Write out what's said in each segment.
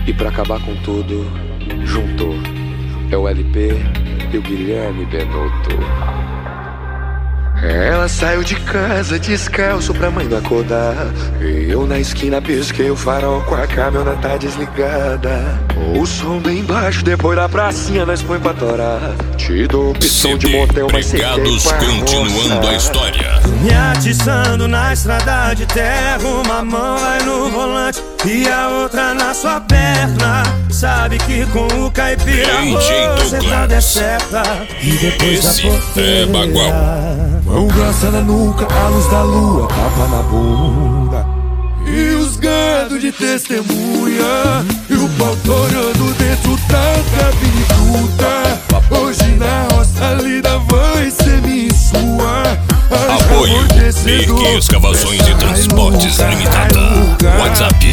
E pra acabar com tudo, juntou. É o LP e o Guilherme Benotto. Ela saiu de casa descalço pra mãe não acordar. E eu na esquina pisquei o farol com a caminhoneta desligada. O som bem baixo, depois da pracinha nós põe pra torar. Te dou opção de motel, mas Pregados continuando a história. Me atiçando na estrada de terra, uma mão vai no volante e a outra na sua perna. Sabe que com o caipira você tá deserta. E depois esse da porteira, é Bagual. Mão grossa na nuca, a luz da lua, tapa na bunda. E os gado de testemunha, e o pau torando dentro da cabine bruta. Hoje na roça a lida vai ser minha e sua. Apoio Mirk Escavações e Transportes Limitada. WhatsApp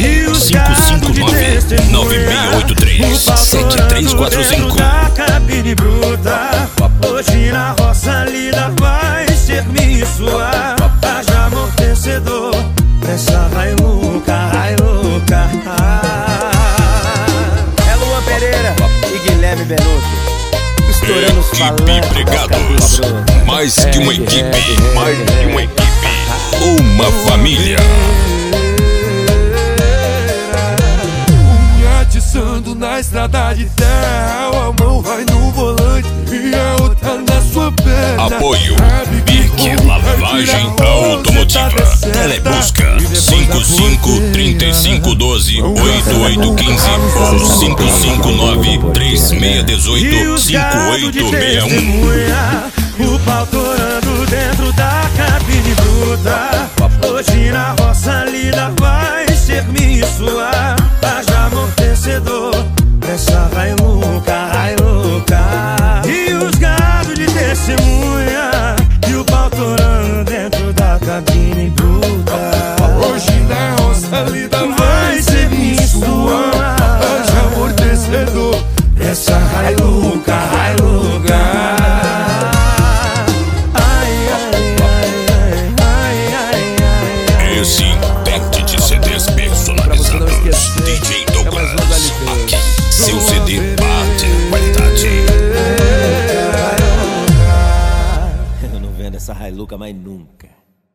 559-9683-7345. cabine bruta. Hoje na roça a lida vai ser minha e sua. Haja amortecedor, essa vai louca, vai louca. É Luan Pereira e Guilherme Benotto. Estourando os Equipe Pregados. Mais que uma equipe. Mais que uma equipe. Uma família. Me atiçando na estrada de terra, a mão vai no volante e a outra na sua perna. Apoio Mirk Lavagem Automotiva. Telebusca 55-3512-8815 ou 559-3618-5861. O pau torando dentro da cabine bruta. Hoje na roça a lida vai ser minha e sua. Haja amortecedor, essa vai louca, vai louca. E os gado de testemunha, e o pau torando dentro da cabine bruta. Hoje na roça a lida vai ser minha e sua. Haja amortecedor, essa vai louca, vai louca. Esse intente de CDs personalizados. DJ Douglas. Aqui, seu CD bate a qualidade. Eu não vendo essa Hilux mais nunca.